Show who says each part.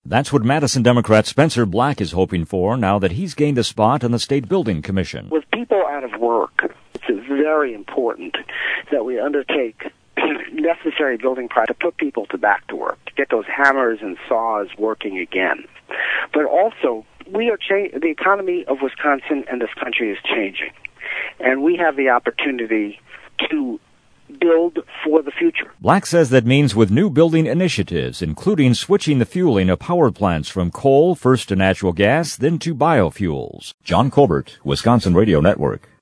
Speaker 1: That's what Madison Democrat Spencer Black is hoping for now that he's gained a spot on the State Building Commission.
Speaker 2: With people out of work, it's very important that we undertake necessary building projects to put people back to work, to get those hammers and saws working again. But also, the economy of Wisconsin and this country is changing, and we have the opportunity to build for the future.
Speaker 1: Black says that means with new building initiatives, including switching the fueling of power plants from coal first to natural gas, then to biofuels.
Speaker 3: John Colbert, Wisconsin Radio Network.